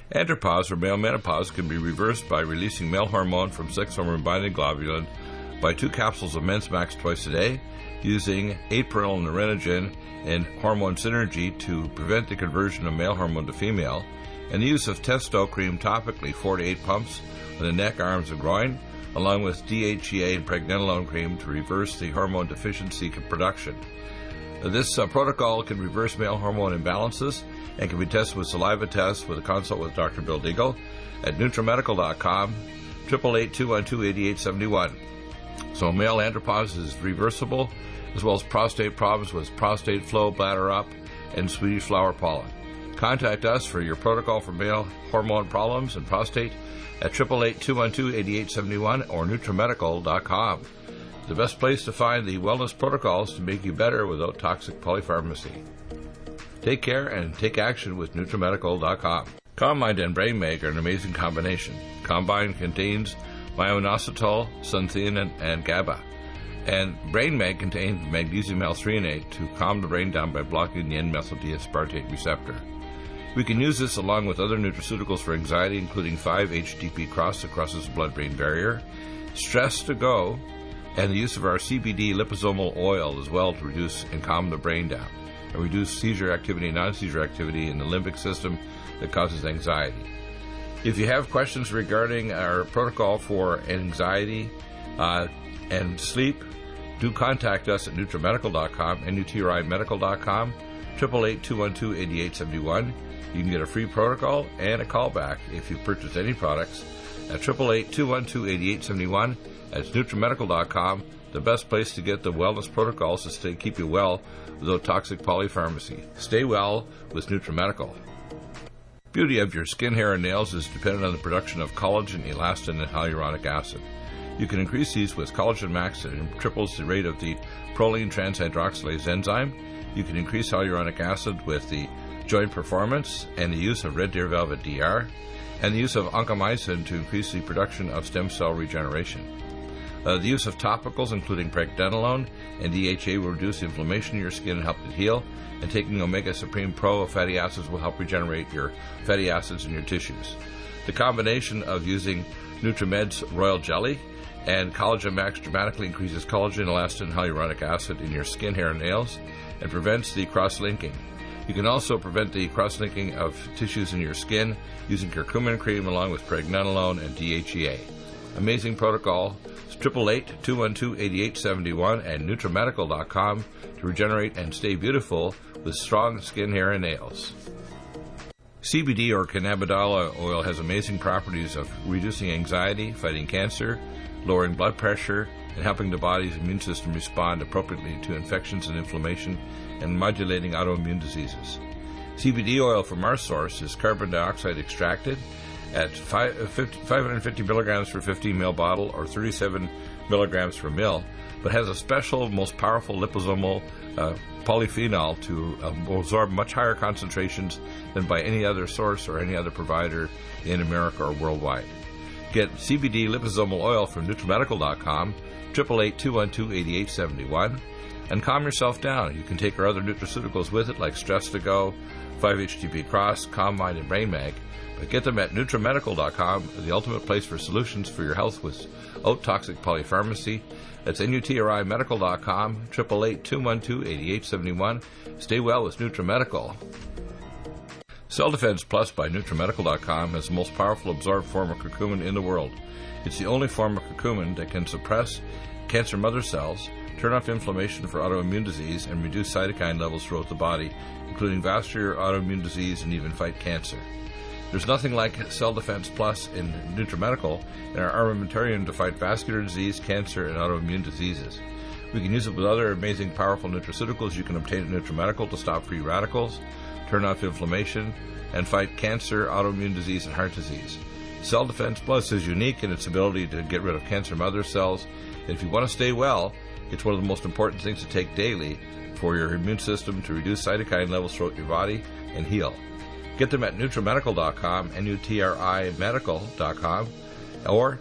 Andropause or male menopause can be reversed by releasing male hormone from sex hormone binding globulin by 2 capsules of Men's Max twice a day, using 8-perennyl Nerenogen and hormone synergy to prevent the conversion of male hormone to female, and the use of Testo cream topically 4 to 8 pumps on the neck, arms, and groin, along with DHEA and pregnenolone cream to reverse the hormone deficiency production. This protocol can reverse male hormone imbalances and can be tested with saliva tests with a consult with Dr. Bill Deagle at NutriMedical.com, 888-212-8871. So male andropause is reversible, as well as prostate problems with prostate flow, bladder up, and Swedish flower pollen. Contact us for your protocol for male hormone problems and prostate at 888-212-8871 or NutriMedical.com. The best place to find the wellness protocols to make you better without toxic polypharmacy. Take care and take action with NutriMedical.com. Combine and Brain Mag are an amazing combination. Combine contains myo-inositol, xanthine, and GABA. And Brain Mag contains magnesium L-threonate to calm the brain down by blocking the N-methyl-D-aspartate receptor. We can use this along with other nutraceuticals for anxiety, including 5-HTP Cross that crosses the blood-brain barrier, Stress to Go, and the use of our CBD liposomal oil as well to reduce and calm the brain down, and reduce seizure activity and non-seizure activity in the limbic system that causes anxiety. If you have questions regarding our protocol for anxiety and sleep, do contact us at NutriMedical.com, NutriMedical.com, 888-212-8871. You can get a free protocol and a callback if you purchase any products at 888-212-8871. That's NutriMedical.com, the best place to get the wellness protocols to keep you well without toxic polypharmacy. Stay well with NutriMedical. Beauty of your skin, hair, and nails is dependent on the production of collagen, elastin, and hyaluronic acid. You can increase these with Collagen Max that triples the rate of the proline transhydroxylase enzyme. You can increase hyaluronic acid with the Joint Performance and the use of Red Deer Velvet DR, and the use of oncomycin to increase the production of stem cell regeneration. The use of topicals, including pregnenolone and DHA, will reduce inflammation in your skin and help it heal, and taking Omega Supreme Pro of fatty acids will help regenerate your fatty acids in your tissues. The combination of using NutriMed's Royal Jelly and Collagen Max dramatically increases collagen, elastin, and hyaluronic acid in your skin, hair, and nails, and prevents the cross-linking. You can also prevent the cross-linking of tissues in your skin using curcumin cream along with pregnenolone and DHEA. Amazing protocol. 888-212-8871 and NutriMedical.com to regenerate and stay beautiful with strong skin, hair, and nails. CBD or cannabidiol oil has amazing properties of reducing anxiety, fighting cancer, lowering blood pressure, and helping the body's immune system respond appropriately to infections and inflammation, and modulating autoimmune diseases. CBD oil from our source is carbon dioxide extracted at 550 milligrams per 15 ml bottle or 37 milligrams per ml, but has a special, most powerful liposomal polyphenol to absorb much higher concentrations than by any other source or any other provider in America or worldwide. Get CBD liposomal oil from NutriMedical.com, 888-212-8871, and calm yourself down. You can take our other nutraceuticals with it, like Stress to Go, 5-HTP Cross, Calm Mind, and Brain Mag. But get them at NutriMedical.com, the ultimate place for solutions for your health without toxic polypharmacy. That's NutriMedical.com, 888-212-8871. Stay well with NutriMedical. Cell Defense Plus by NutriMedical.com has the most powerful absorbed form of curcumin in the world. It's the only form of curcumin that can suppress cancer mother cells, turn off inflammation for autoimmune disease, and reduce cytokine levels throughout the body, including vascular autoimmune disease and even fight cancer. There's nothing like Cell Defense Plus in NutriMedical and our armamentarium to fight vascular disease, cancer, and autoimmune diseases. We can use it with other amazing, powerful nutraceuticals you can obtain at NutriMedical to stop free radicals, turn off inflammation, and fight cancer, autoimmune disease, and heart disease. Cell Defense Plus is unique in its ability to get rid of cancer mother cells. And if you want to stay well, it's one of the most important things to take daily for your immune system to reduce cytokine levels throughout your body and heal. Get them at NutriMedical.com, NutriMedical.com, or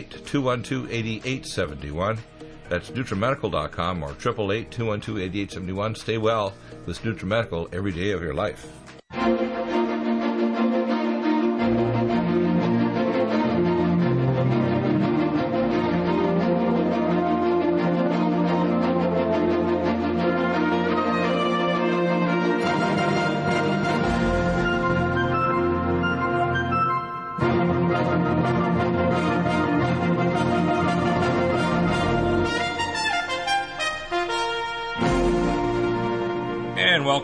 888-212-8871. That's NutriMedical.com or 888-212-8871. Stay well with NutriMedical every day of your life.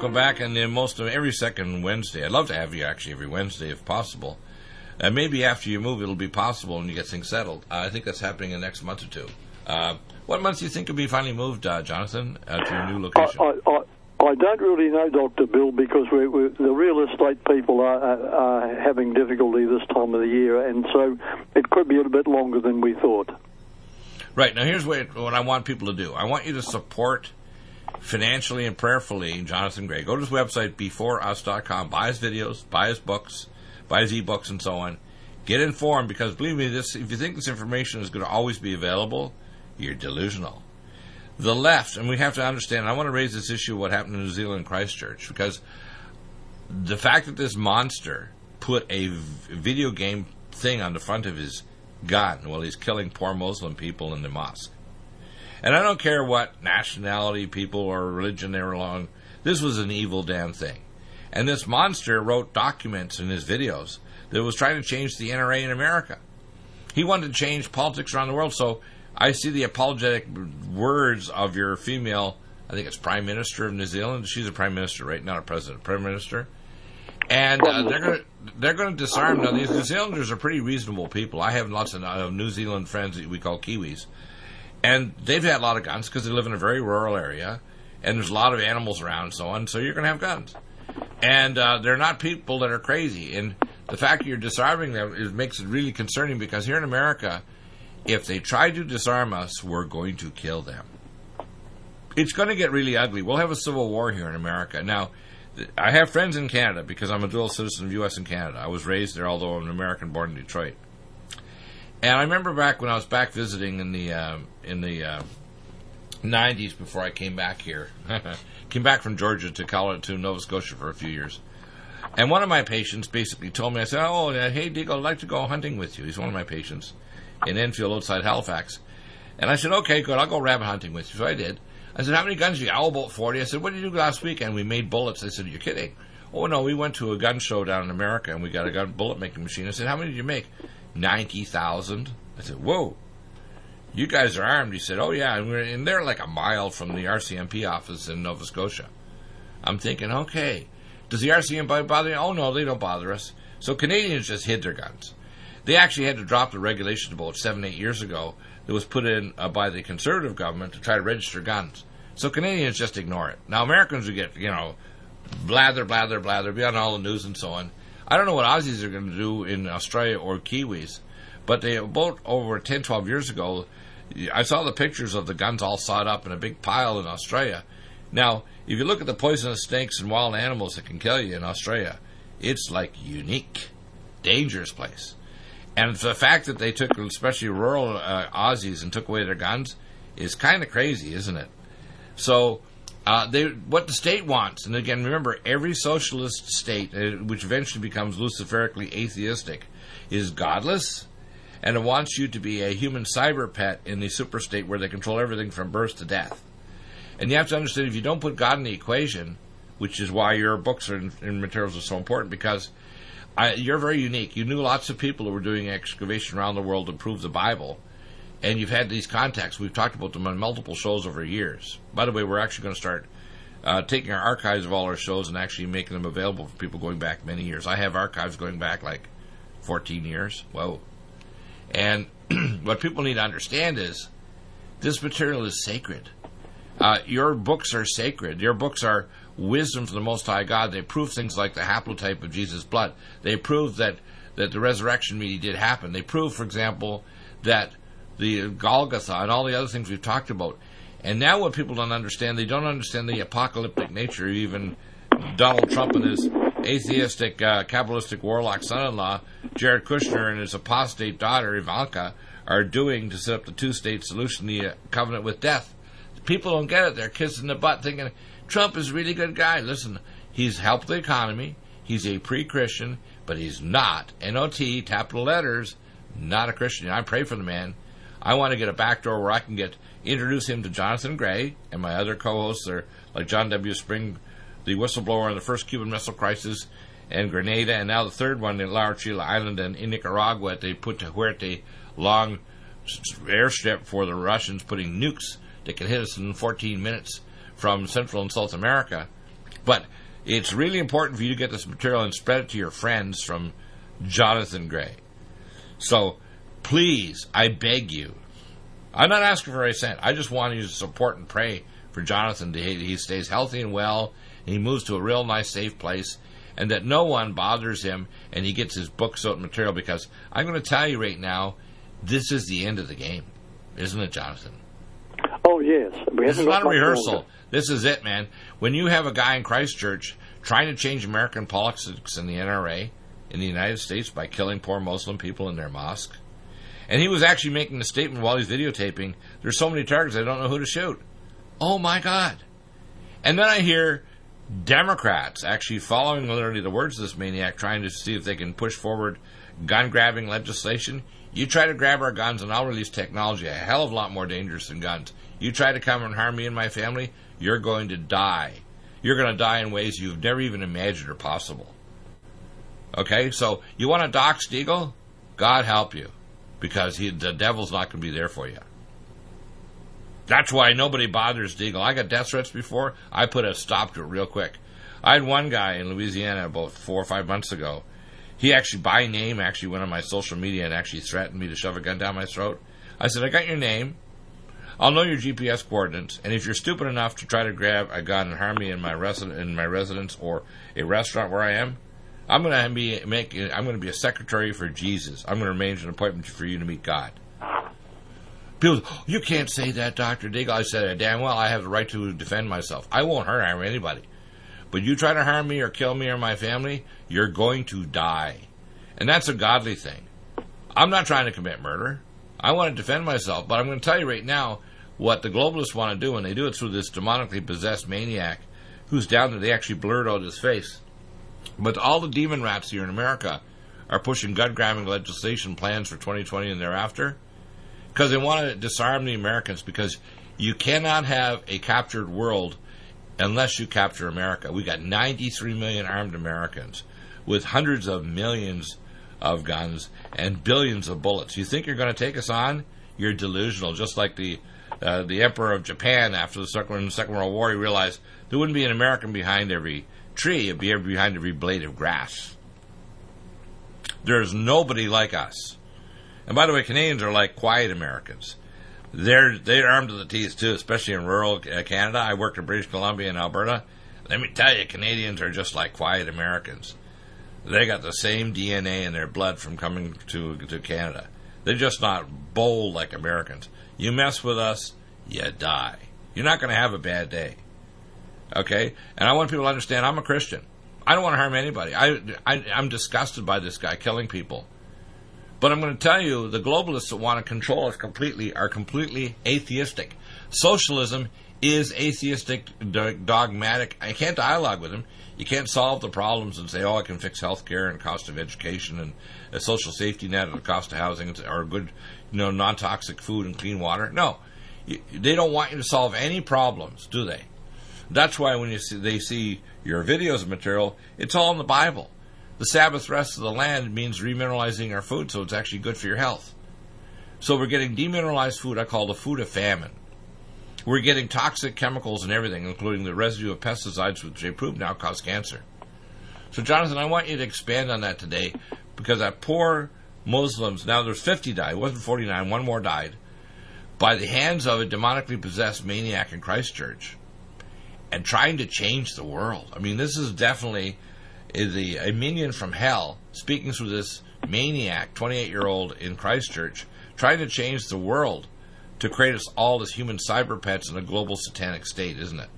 welcome back. And then most of every second Wednesday, I'd love to have you actually every Wednesday if possible. And maybe after you move, it'll be possible and you get things settled. I think that's happening in the next month or two. What month do you think will be finally moved, Jonathan, to your new location? I don't really know, Dr. Bill, because the real estate people are having difficulty this time of the year, and so it could be a bit longer than we thought. Right. Now, here's what I want people to do. I want you to support financially and prayerfully Jonathan Gray. Go to his website, beforeus.com. Buy his videos, buy his books, buy his e-books, and so on. Get informed, because believe me, if you think this information is going to always be available, you're delusional. The left, and we have to understand, I want to raise this issue of what happened in New Zealand Christchurch, because the fact that this monster put a video game thing on the front of his gun while he's killing poor Muslim people in the mosque. And I don't care what nationality, people, or religion they were along, this was an evil damn thing. And this monster wrote documents in his videos that was trying to change the NRA in America. He wanted to change politics around the world, so I see the apologetic words of your female, I think it's Prime Minister of New Zealand. She's a Prime Minister, right? Not a President, Prime Minister. And they're going to disarm. Now, these New Zealanders are pretty reasonable people. I have lots of New Zealand friends that we call Kiwis. And they've had a lot of guns because they live in a very rural area. And there's a lot of animals around and so on. So you're going to have guns. And they're not people that are crazy. And the fact that you're disarming them makes it really concerning, because here in America, if they try to disarm us, we're going to kill them. It's going to get really ugly. We'll have a civil war here in America. Now, I have friends in Canada because I'm a dual citizen of U.S. and Canada. I was raised there, although I'm an American born in Detroit. And I remember back when I was back visiting in the 90s before I came back here. Came back from Georgia to Nova Scotia for a few years. And one of my patients basically told me, I said, hey, Dick, I'd like to go hunting with you. He's one of my patients in Enfield outside Halifax. And I said, okay, good, I'll go rabbit hunting with you. So I did. I said, how many guns do you have? Oh, about 40. I said, what did you do last weekend? We made bullets. I said, you're kidding. Oh, no, we went to a gun show down in America, and we got a bullet making machine. I said, how many did you make? 90,000. I said, whoa, you guys are armed. He said, oh, yeah, and they're like a mile from the RCMP office in Nova Scotia. I'm thinking, okay, does the RCMP bother you? Oh, no, they don't bother us. So Canadians just hid their guns. They actually had to drop the regulation about 7-8 years ago that was put in by the Conservative government to try to register guns. So Canadians just ignore it. Now, Americans would get, blather, be on all the news and so on. I don't know what Aussies are going to do in Australia or Kiwis, but they about over 10, 12 years ago, I saw the pictures of the guns all sawed up in a big pile in Australia. Now, if you look at the poisonous snakes and wild animals that can kill you in Australia, it's like unique, dangerous place. And the fact that they took, especially rural Aussies, and took away their guns is kind of crazy, isn't it? So, what the state wants, and again, remember, every socialist state, which eventually becomes luciferically atheistic, is godless, and it wants you to be a human cyber pet in the super state where they control everything from birth to death. And you have to understand, if you don't put God in the equation, which is why your books and materials are so important, because you're very unique. You knew lots of people who were doing excavation around the world to prove the Bible, and you've had these contacts. We've talked about them on multiple shows over years. By the way, we're actually going to start taking our archives of all our shows and actually making them available for people going back many years. I have archives going back like 14 years. Whoa. And what people need to understand is this material is sacred. Your books are sacred. Your books are wisdom from the Most High God. They prove things like the haplotype of Jesus' blood. They prove that the resurrection really did happen. They prove, for example, that the Golgotha and all the other things we've talked about. And now what people don't understand, they don't understand the apocalyptic nature. Even Donald Trump and his atheistic, Kabbalistic warlock son-in-law, Jared Kushner, and his apostate daughter, Ivanka, are doing to set up the two-state solution, the covenant with death. People don't get it. They're kissing the butt thinking, Trump is a really good guy. Listen, he's helped the economy. He's a pre-Christian, but he's not, N-O-T, capital letters, not a Christian. I pray for the man. I want to get a backdoor where I can introduce him to Jonathan Gray, and my other co-hosts are like John W. Spring, the whistleblower on the first Cuban Missile Crisis, and Grenada, and now the third one in La Orchila Island and in Nicaragua. They put to Huerte long airstrip for the Russians, putting nukes that can hit us in 14 minutes from Central and South America. But it's really important for you to get this material and spread it to your friends from Jonathan Gray. So, please, I beg you. I'm not asking for a cent. I just want you to support and pray for Jonathan. He stays healthy and well, and he moves to a real nice, safe place, and that no one bothers him, and he gets his books out material, because I'm going to tell you right now, this is the end of the game. Isn't it, Jonathan? Oh, yes. This is not a rehearsal. This is it, man. When you have a guy in Christchurch trying to change American politics in the NRA in the United States by killing poor Muslim people in their mosque, and he was actually making a statement while he's videotaping, there's so many targets, I don't know who to shoot. Oh, my God. And then I hear Democrats actually following literally the words of this maniac, trying to see if they can push forward gun-grabbing legislation. You try to grab our guns, and I'll release technology a hell of a lot more dangerous than guns. You try to come and harm me and my family, you're going to die. You're going to die in ways you've never even imagined are possible. Okay, so you want to dox Deagle? God help you, because the devil's not going to be there for you. That's why nobody bothers Deagle. I got death threats before. I put a stop to it real quick. I had one guy in Louisiana about 4 or 5 months ago. He actually, by name, went on my social media and actually threatened me to shove a gun down my throat. I said, I got your name. I'll know your GPS coordinates, and if you're stupid enough to try to grab a gun and harm me in my residence or a restaurant where I am, I'm going to be a secretary for Jesus. I'm going to arrange an appointment for you to meet God. People, you can't say that, Dr. Deagle. I said, damn well, I have the right to defend myself. I won't harm anybody. But you try to harm me or kill me or my family, you're going to die. And that's a godly thing. I'm not trying to commit murder. I want to defend myself. But I'm going to tell you right now what the globalists want to do, and they do it through this demonically possessed maniac who's down there. They actually blurred out his face. But all the demon rats here in America are pushing gun-grabbing legislation plans for 2020 and thereafter, because they want to disarm the Americans, because you cannot have a captured world unless you capture America. We got 93 million armed Americans with hundreds of millions of guns and billions of bullets. You think you're going to take us on? You're delusional. Just like the Emperor of Japan after the Second World War, he realized there wouldn't be an American behind every tree. It'd be behind every blade of grass. There's nobody like us. And by the way, Canadians are like quiet Americans. They're armed to the teeth too, especially in rural Canada. I worked in British Columbia and Alberta. Let me tell you, Canadians are just like quiet Americans. They got the same DNA in their blood from coming to Canada. They're just not bold like Americans. You mess with us, you die. You're not going to have a bad day. Okay? And I want people to understand I'm a Christian. I don't want to harm anybody. I'm disgusted by this guy killing people. But I'm going to tell you, the globalists that want to control us completely are completely atheistic. Socialism is atheistic, dogmatic. I can't dialogue with them. You can't solve the problems and say, I can fix health care and cost of education and a social safety net and the cost of housing or good, non-toxic food and clean water. No. They don't want you to solve any problems, do they? That's why when they see your videos of material, it's all in the Bible. The Sabbath rest of the land means remineralizing our food, so it's actually good for your health. So we're getting demineralized food I call the food of famine. We're getting toxic chemicals and everything, including the residue of pesticides, which they prove now cause cancer. So, Jonathan, I want you to expand on that today, because that poor Muslims, now there's 50 died, it wasn't 49, one more died, by the hands of a demonically possessed maniac in Christchurch, and trying to change the world. I mean, this is definitely a minion from hell speaking through this maniac, 28-year-old in Christchurch, trying to change the world to create us all as human cyber pets in a global satanic state, isn't it?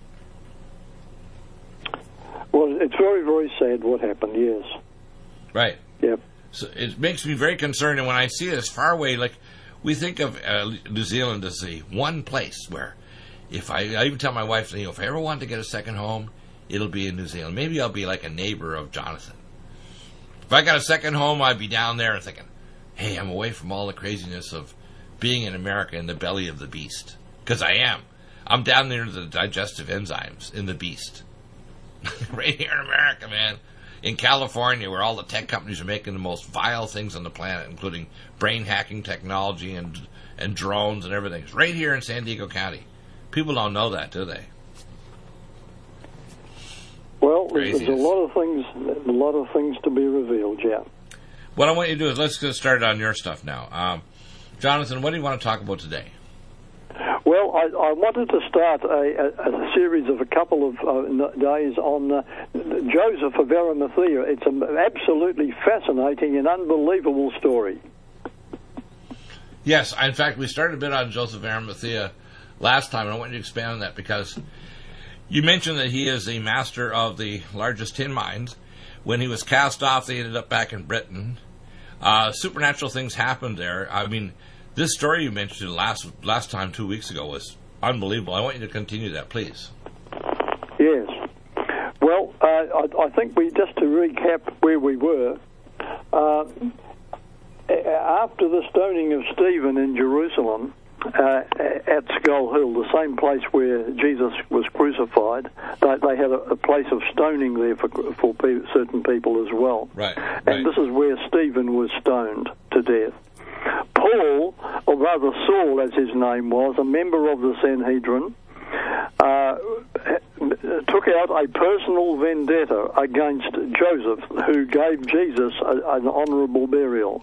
Well, it's very, very sad what happened, yes. Right. Yep. So it makes me very concerned, and when I see this far away, like, we think of New Zealand as the one place where, if I even tell my wife, if I ever want to get a second home, it'll be in New Zealand. Maybe I'll be like a neighbor of Jonathan. If I got a second home, I'd be down there thinking, hey, I'm away from all the craziness of being in America in the belly of the beast. Because I am. I'm down there to the digestive enzymes in the beast. Right here in America, man. In California, where all the tech companies are making the most vile things on the planet, including brain hacking technology and drones and everything. It's right here in San Diego County. People don't know that, do they? Well, there's a lot of things to be revealed, yeah. What I want you to do is let's get started on your stuff now. Jonathan, what do you want to talk about today? Well, I wanted to start a series of a couple of days on Joseph of Arimathea. It's an absolutely fascinating and unbelievable story. Yes, in fact, we started a bit on Joseph of Arimathea last time, and I want you to expand on that because you mentioned that he is the master of the largest tin mines. When he was cast off, they ended up back in Britain. Supernatural things happened there. I mean, this story you mentioned last time 2 weeks ago was unbelievable. I want you to continue that, please. Yes. Well, I think just to recap where we were, after the stoning of Stephen in Jerusalem, at Skull Hill, the same place where Jesus was crucified, they had a place of stoning there for certain people as well. Right. And this is where Stephen was stoned to death. Paul, or rather Saul as his name was, a member of the Sanhedrin, took out a personal vendetta against Joseph, who gave Jesus an honourable burial.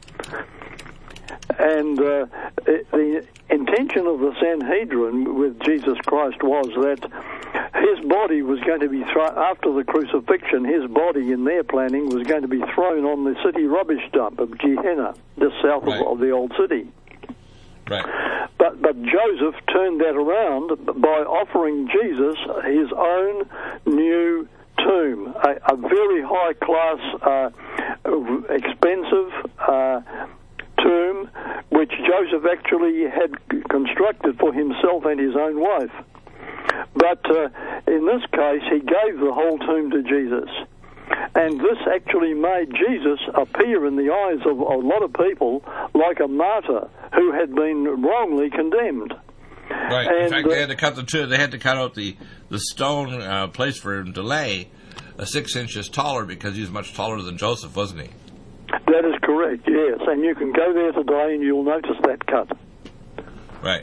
And the intention of the Sanhedrin with Jesus Christ was that his body was going to be after the crucifixion, his body in their planning was going to be thrown on the city rubbish dump of Gehenna, just south of the old city. Right. But Joseph turned that around by offering Jesus his own new tomb, a very high class, expensive tomb, which Joseph actually had constructed for himself and his own wife. But in this case, he gave the whole tomb to Jesus. And this actually made Jesus appear in the eyes of a lot of people like a martyr who had been wrongly condemned. Right. And, in fact, they had to cut They had to cut out the stone place for him to lay 6 inches taller because he was much taller than Joseph, wasn't he? That is correct. Yes, and you can go there today and you'll notice that cut. Right.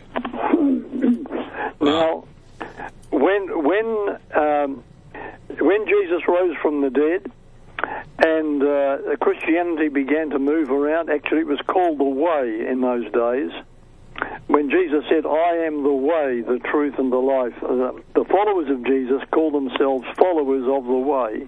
Now, when Jesus rose from the dead and Christianity began to move around, actually it was called the Way in those days. When Jesus said, "I am the way, the truth, and the life," the followers of Jesus called themselves followers of the Way.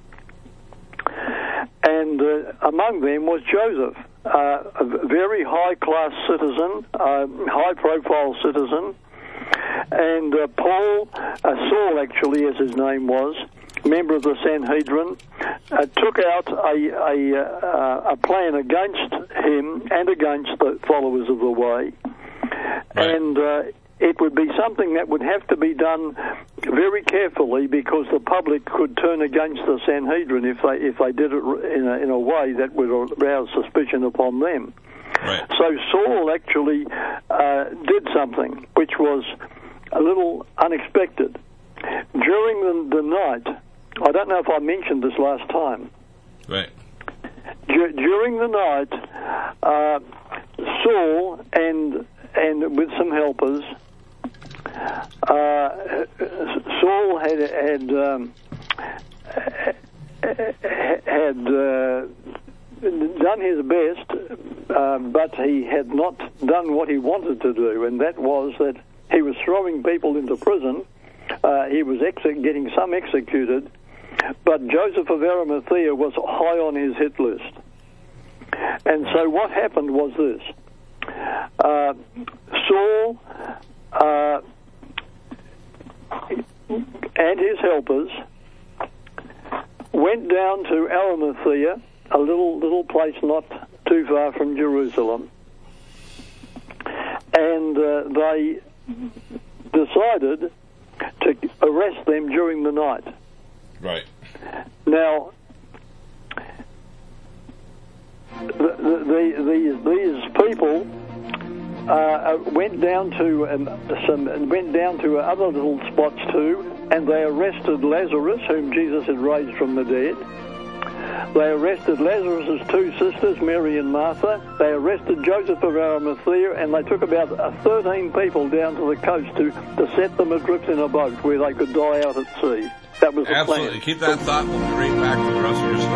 And among them was Joseph, a very high-class citizen, high-profile citizen. And Paul, Saul actually, as his name was, member of the Sanhedrin, took out a plan against him and against the followers of the Way. Right. And it would be something that would have to be done very carefully because the public could turn against the Sanhedrin if they did it in a way that would arouse suspicion upon them. Right. So Saul actually did something which was a little unexpected. During the night, I don't know if I mentioned this last time. Right. During the night, Saul and with some helpers, Saul had done his best, but he had not done what he wanted to do, and that was that he was throwing people into prison. He was getting some executed, but Joseph of Arimathea was high on his hit list. And so what happened was this. Saul and his helpers went down to Arimathea, a little place not too far from Jerusalem, and they decided to arrest them during the night. Right. Now, these people went down to other little spots too, and they arrested Lazarus, whom Jesus had raised from the dead. They arrested Lazarus' two sisters, Mary and Martha. They arrested Joseph of Arimathea, and they took about 13 people down to the coast to set them adrift in a boat where they could die out at sea. That was the Absolutely. plan. Keep that thought. We'll be right back for the rest of your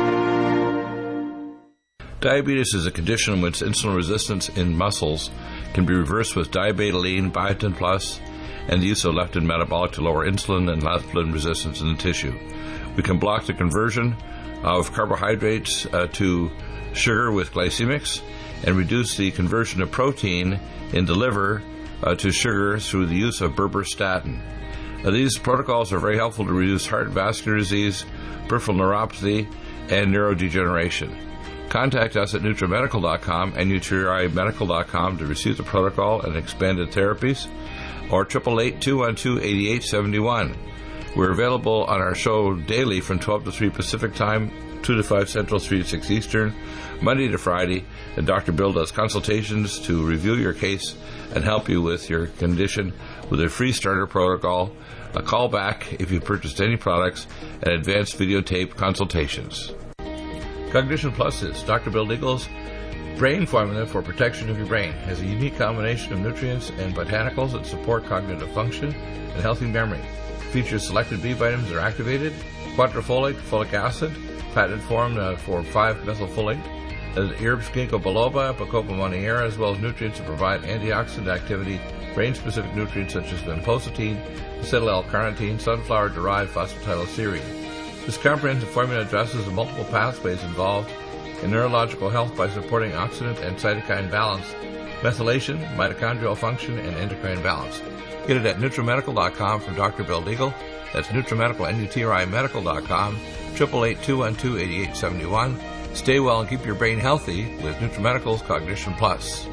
story. Diabetes is a condition in which insulin resistance in muscles can be reversed with diabetoline, biotin plus, and the use of leptin metabolic to lower insulin and leptin resistance in the tissue. We can block the conversion of carbohydrates to sugar with glycemics and reduce the conversion of protein in the liver to sugar through the use of berberstatin. These protocols are very helpful to reduce heart vascular disease, peripheral neuropathy, and neurodegeneration. Contact us at NutriMedical.com and NutriMedical.com to receive the protocol and expanded therapies, or 888-212-8871. We're available on our show daily from 12 to 3 Pacific Time, 2 to 5 Central, 3 to 6 Eastern, Monday to Friday, and Dr. Bill does consultations to review your case and help you with your condition with a free starter protocol, a call back if you purchased any products, and advanced videotape consultations. Cognition Plus is Dr. Bill Deagle's brain formula for protection of your brain. It has a unique combination of nutrients and botanicals that support cognitive function and healthy memory. Features selected B vitamins that are activated, quadrifolate, folic acid, patented form for 5-methylfolate, herbs ginkgo biloba, bacopa monnieri, as well as nutrients that provide antioxidant activity, brain-specific nutrients such as vinpocetine, acetyl-L-carnitine, sunflower-derived phosphatidylserine. This comprehensive formula addresses the multiple pathways involved in neurological health by supporting oxidant and cytokine balance, methylation, mitochondrial function, and endocrine balance. Get it at NutriMedical.com from Dr. Bill Deagle. That's NutriMedical, NutriMedical.com, 888-212-8871. Stay well and keep your brain healthy with NutriMedical's Cognition Plus.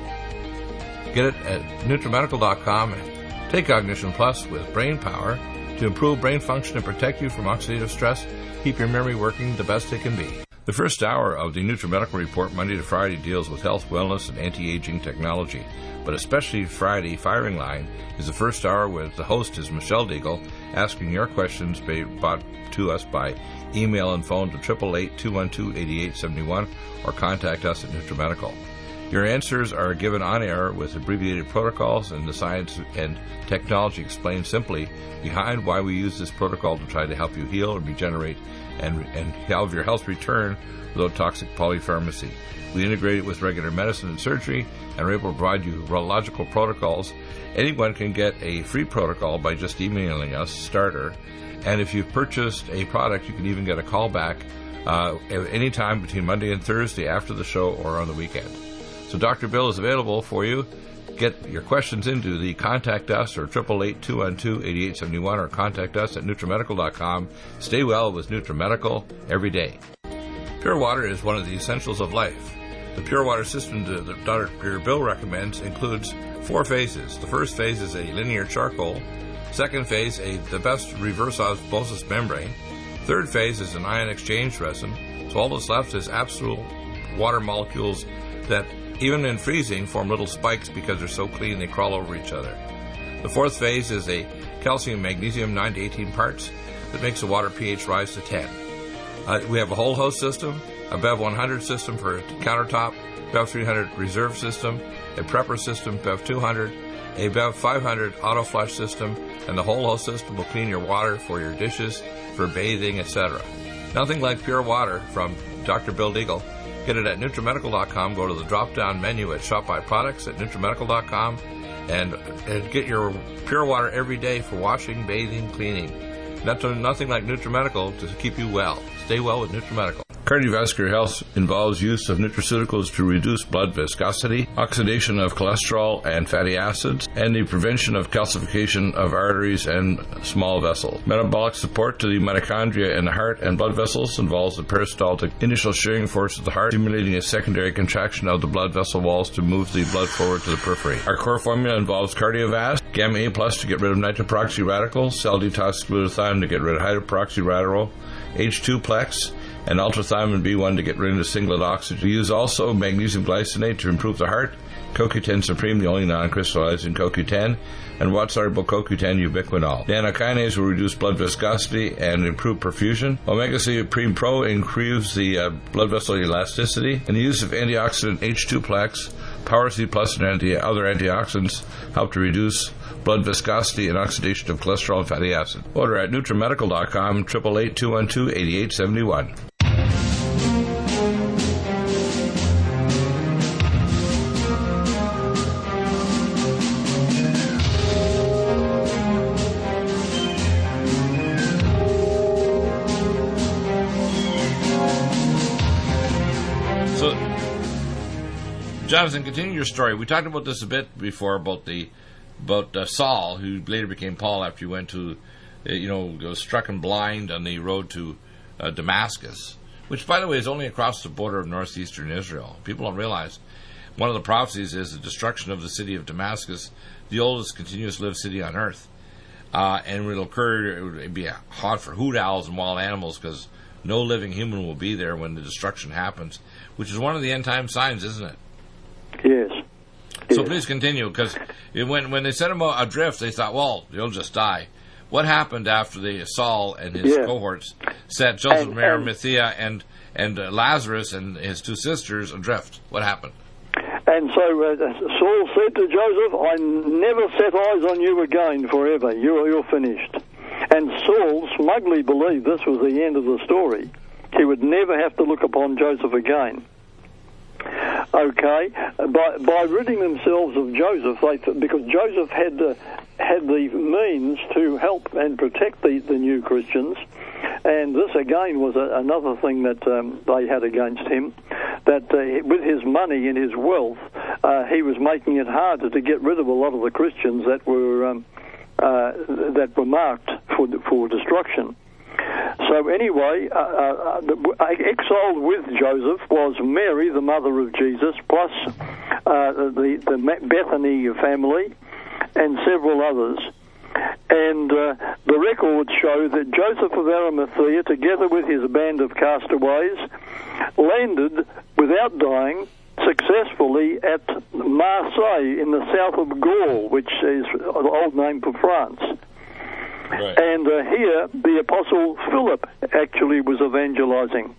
Get it at NutriMedical.com. Take Cognition Plus with brain power to improve brain function and protect you from oxidative stress. Keep your memory working the best it can be. The first hour of the NutriMedical Report, Monday to Friday, deals with health, wellness, and anti-aging technology. But especially Friday, Firing Line, is the first hour where the host is Michelle Deagle, asking your questions brought to us by email and phone to 888-212-8871 or contact us at NutriMedical. Your answers are given on air with abbreviated protocols and the science and technology explained simply behind why we use this protocol to try to help you heal and regenerate and have your health return without toxic polypharmacy. We integrate it with regular medicine and surgery and are able to provide you neurological protocols. Anyone can get a free protocol by just emailing us, starter, and if you've purchased a product, you can even get a call back any time between Monday and Thursday after the show or on the weekend. So Dr. Bill is available for you. Get your questions into the Contact Us or 888-212-8871 or contact us at NutriMedical.com. Stay well with NutriMedical every day. Pure water is one of the essentials of life. The pure water system that Dr. Bill recommends includes 4 phases. The first phase is a linear charcoal. Second phase, the best reverse osmosis membrane. Third phase is an ion exchange resin. So all that's left is absolute water molecules that, even in freezing, form little spikes because they're so clean they crawl over each other. The fourth phase is a calcium magnesium 9 to 18 parts that makes the water pH rise to 10. We have a whole host system, a BEV 100 system for a countertop, BEV 300 reserve system, a prepper system, BEV 200, a BEV 500 auto flush system, and the whole host system will clean your water for your dishes, for bathing, etc. Nothing like pure water from Dr. Bill Deagle. Get it at NutriMedical.com. Go to the drop-down menu at Shop By Products at NutriMedical.com and get your pure water every day for washing, bathing, cleaning. Nothing like NutriMedical to keep you well. Stay well with NutriMedical. Cardiovascular health involves use of nutraceuticals to reduce blood viscosity, oxidation of cholesterol and fatty acids, and the prevention of calcification of arteries and small vessels. Metabolic support to the mitochondria in the heart and blood vessels involves the peristaltic initial shearing force of the heart, stimulating a secondary contraction of the blood vessel walls to move the blood forward to the periphery. Our core formula involves Cardiovasc, Gamma A Plus to get rid of nitroproxy radicals, Cell Detox Glutathione to get rid of hydroproxy radical, H2-Plex, and ultrathiamine B1 to get rid of the singlet oxygen. We use also magnesium glycinate to improve the heart, CoQ10 Supreme, the only non-crystallizing CoQ10, and water-soluble CoQ10 ubiquinol. Nanokinase will reduce blood viscosity and improve perfusion. Omega-3 Supreme Pro improves the blood vessel elasticity, and the use of antioxidant H2-Plex Power C Plus and other antioxidants help to reduce blood viscosity and oxidation of cholesterol and fatty acid. Order at NutriMedical.com, 888-212-8871. So, Jonathan, continue your story. We talked about this a bit before about Saul, who later became Paul after he went to, was struck and blind on the road to Damascus, which, by the way, is only across the border of northeastern Israel. People don't realize one of the prophecies is the destruction of the city of Damascus, the oldest continuous lived city on earth, and it would be hot for hoot owls and wild animals because no living human will be there when the destruction happens, which is one of the end time signs, isn't it? Yes. So please continue, because when they set him adrift, they thought, well, he'll just die. What happened after Saul and his cohorts set Joseph, Mary, Arimathea, and Lazarus and his two sisters adrift? What happened? And so Saul said to Joseph, I never set eyes on you again forever. You're finished. And Saul smugly believed this was the end of the story. He would never have to look upon Joseph again. Okay, by ridding themselves of Joseph, because Joseph had the means to help and protect the new Christians, and this again was another thing that they had against him, that with his money and his wealth, he was making it harder to get rid of a lot of the Christians that were marked for destruction. So anyway, exiled with Joseph was Mary, the mother of Jesus, plus the Bethany family and several others. And the records show that Joseph of Arimathea, together with his band of castaways, landed without dying successfully at Marseille in the south of Gaul, which is the old name for France. Right. And here, the Apostle Philip actually was evangelizing.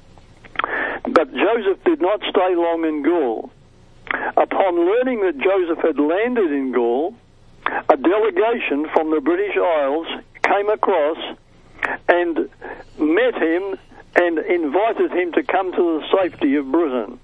But Joseph did not stay long in Gaul. Upon learning that Joseph had landed in Gaul, a delegation from the British Isles came across and met him and invited him to come to the safety of Britain.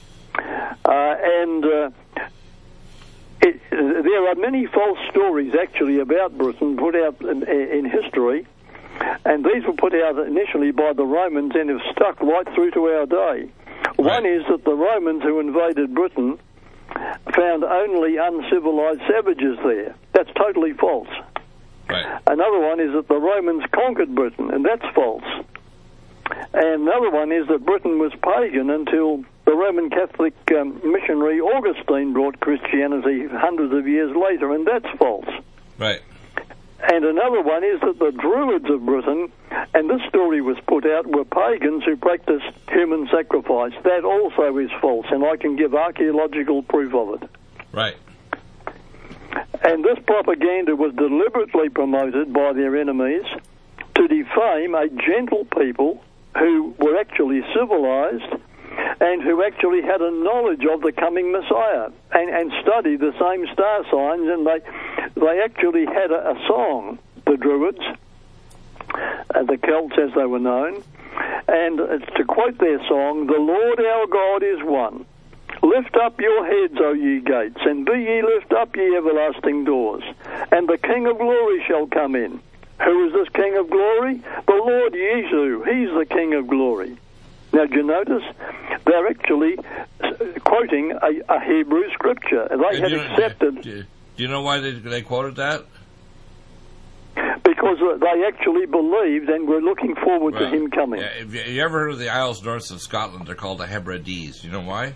There are many false stories actually about Britain put out in history, and these were put out initially by the Romans and have stuck right through to our day. One is that the Romans who invaded Britain found only uncivilized savages there. That's totally false. Right. Another one is that the Romans conquered Britain, and that's false. And another one is that Britain was pagan until the Roman Catholic missionary Augustine brought Christianity hundreds of years later, and that's false. Right. And another one is that the Druids of Britain, and this story was put out, were pagans who practiced human sacrifice. That also is false, and I can give archaeological proof of it. Right. And this propaganda was deliberately promoted by their enemies to defame a gentle people who were actually civilized and who actually had a knowledge of the coming Messiah and studied the same star signs, and they actually had a song, the Druids, the Celts as they were known, and to quote their song, "The Lord our God is one. Lift up your heads, O ye gates, and be ye lift up, ye everlasting doors, and the King of glory shall come in." Who is this King of glory? The Lord Yesu. He's the King of glory. Now, do you notice? They're actually quoting a Hebrew scripture. They had accepted... Do you know why they quoted that? Because they actually believed and were looking forward to him coming. Yeah, have you ever heard of the Isles north of Scotland? They're called the Hebrides. Do you know why?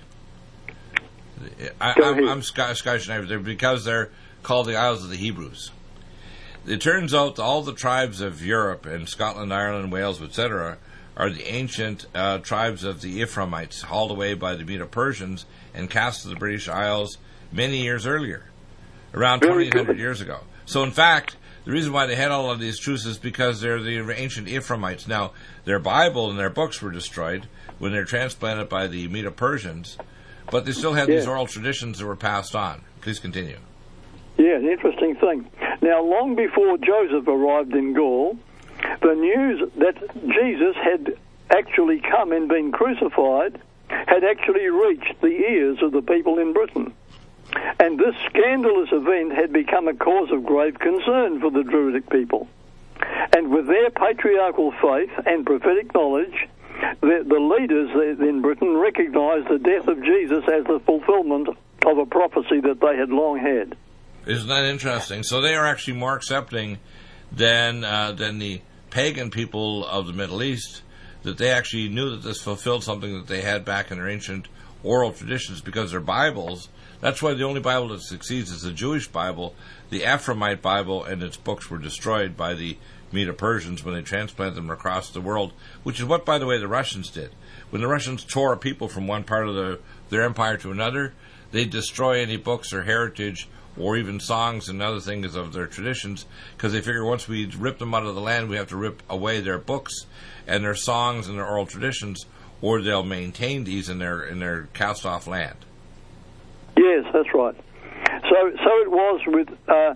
I'm Scottish, because they're called the Isles of the Hebrews. It turns out that all the tribes of Europe and Scotland, Ireland, Wales, etc., are the ancient tribes of the Ephraimites, hauled away by the Medo-Persians and cast to the British Isles many years earlier, around 2,800 years ago. So, in fact, the reason why they had all of these truths is because they're the ancient Ephraimites. Now, their Bible and their books were destroyed when they're transplanted by the Medo-Persians, but they still had these oral traditions that were passed on. Please continue. Yeah, an interesting thing. Now, long before Joseph arrived in Gaul, the news that Jesus had actually come and been crucified had actually reached the ears of the people in Britain. And this scandalous event had become a cause of grave concern for the Druidic people. And with their patriarchal faith and prophetic knowledge, the leaders in Britain recognized the death of Jesus as the fulfillment of a prophecy that they had long had. Isn't that interesting? So they are actually more accepting than the pagan people of the Middle East, that they actually knew that this fulfilled something that they had back in their ancient oral traditions, because their Bibles, that's why the only Bible that succeeds is the Jewish Bible. The Ephraimite Bible and its books were destroyed by the Medo-Persians when they transplanted them across the world, which is what, by the way, the Russians did. When the Russians tore a people from one part of their empire to another, they destroy any books or heritage or even songs and other things of their traditions, because they figure once we rip them out of the land, we have to rip away their books and their songs and their oral traditions, or they'll maintain these in their cast-off land. Yes, that's right. So it was with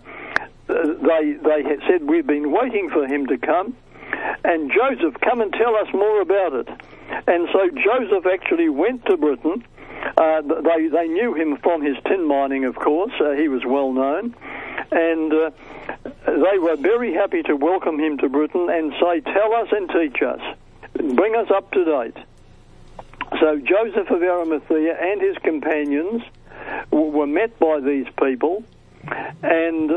they had said, we've been waiting for him to come, and Joseph, come and tell us more about it. And so Joseph actually went to Britain. They knew him from his tin mining, of course. He was well known. And they were very happy to welcome him to Britain and say, tell us and teach us. Bring us up to date. So Joseph of Arimathea and his companions were met by these people. And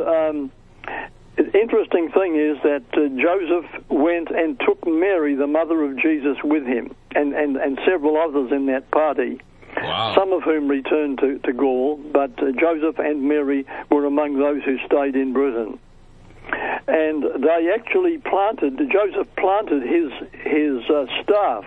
the interesting thing is that Joseph went and took Mary, the mother of Jesus, with him, and several others in that party. Wow. Some of whom returned to Gaul, but Joseph and Mary were among those who stayed in Britain. And they actually Joseph planted his staff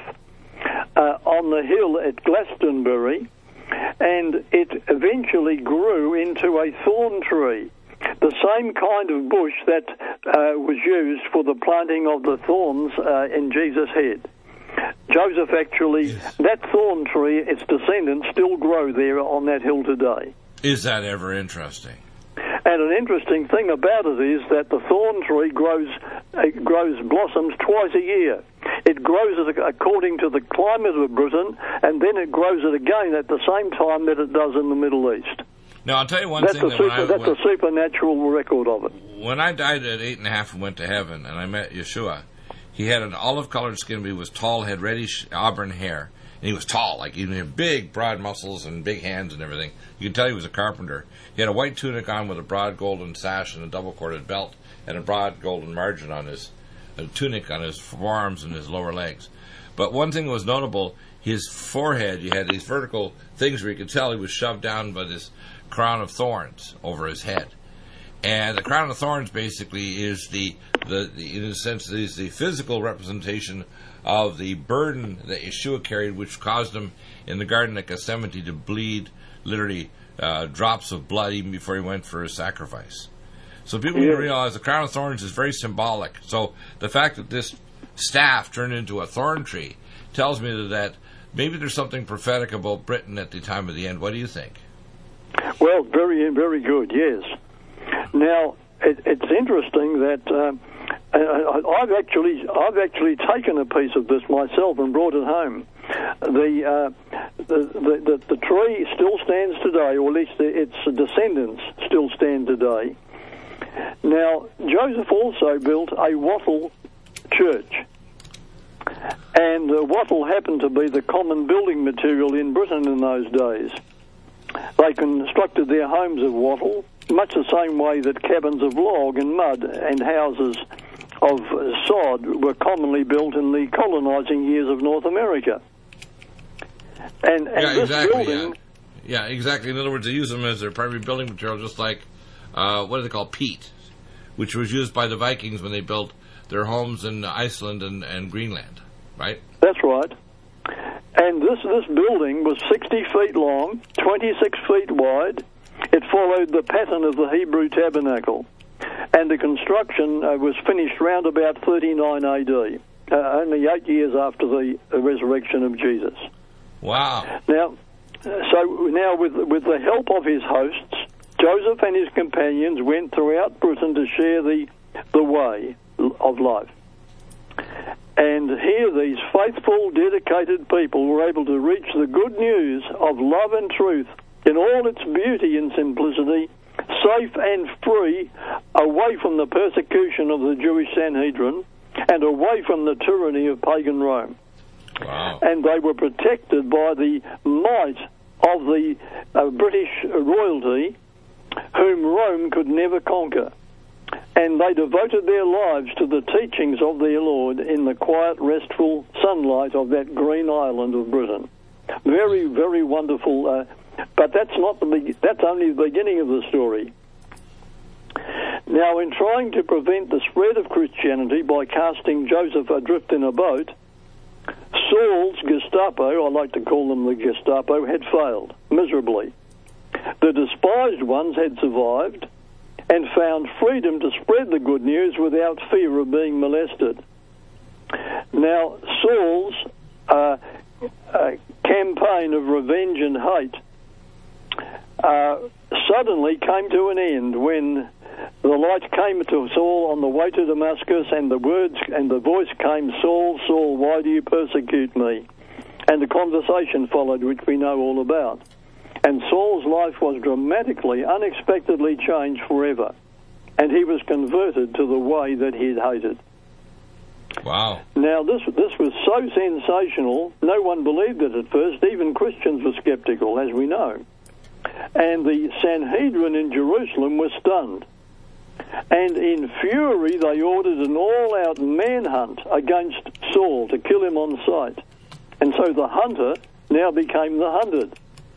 on the hill at Glastonbury, and it eventually grew into a thorn tree, the same kind of bush that was used for the planting of the thorns in Jesus' head. Joseph actually, that thorn tree, its descendants still grow there on that hill today. Is that ever interesting? And an interesting thing about it is that the thorn tree grows blossoms twice a year. It grows according to the climate of Britain, and then it grows it again at the same time that it does in the Middle East. Now, I'll tell you one that's thing. That's a supernatural record of it. When I died at 8.5 and went to heaven, and I met Yeshua, he had an olive-colored skin, but he was tall, had reddish auburn hair, and he was tall, like he had big, broad muscles and big hands and everything. You could tell he was a carpenter. He had a white tunic on with a broad golden sash and a double-corded belt, and a broad golden margin on his tunic on his forearms and his lower legs. But one thing that was notable, his forehead, you had these vertical things where you could tell he was shoved down by this crown of thorns over his head. And the crown of thorns basically is in a sense, is the physical representation of the burden that Yeshua carried, which caused him in the Garden of Gethsemane to bleed literally drops of blood even before he went for his sacrifice. So people need to realize the crown of thorns is very symbolic. So the fact that this staff turned into a thorn tree tells me that maybe there's something prophetic about Britain at the time of the end. What do you think? Well, very, very good, yes. Now, it's interesting that I've actually taken a piece of this myself and brought it home. The tree still stands today, or at least its descendants still stand today. Now, Joseph also built a wattle church, and wattle happened to be the common building material in Britain in those days. They constructed their homes of wattle, much the same way that cabins of log and mud and houses of sod were commonly built in the colonizing years of North America. And this exactly, building... Yeah, exactly. In other words, they use them as their primary building material, just like, what do they call, peat, which was used by the Vikings when they built their homes in Iceland and Greenland, right? That's right. And this building was 60 feet long, 26 feet wide. It followed the pattern of the Hebrew tabernacle. And the construction was finished round about 39 AD, only 8 years after the resurrection of Jesus. Wow. Now, So now, with the help of his hosts, Joseph and his companions went throughout Britain to share the way of life. And here these faithful, dedicated people were able to reach the good news of love and truth in all its beauty and simplicity, safe and free, away from the persecution of the Jewish Sanhedrin and away from the tyranny of pagan Rome. Wow. And they were protected by the might of the British royalty, whom Rome could never conquer. And they devoted their lives to the teachings of their Lord in the quiet, restful sunlight of that green island of Britain. Very, very wonderful. But that's only the beginning of the story. Now, in trying to prevent the spread of Christianity by casting Joseph adrift in a boat, Saul's Gestapo, I like to call them the Gestapo, had failed miserably. The despised ones had survived and found freedom to spread the good news without fear of being molested. Now, Saul's campaign of revenge and hate suddenly came to an end when the light came to Saul on the way to Damascus, and the words and the voice came, "Saul, Saul, why do you persecute me?" And the conversation followed, which we know all about. And Saul's life was dramatically, unexpectedly changed forever, and he was converted to the way that he had hated. Wow. Now, this was so sensational, no one believed it at first. Even Christians were skeptical, as we know. And the Sanhedrin in Jerusalem was stunned. And in fury, they ordered an all-out manhunt against Saul to kill him on sight. And so the hunter now became the hunted.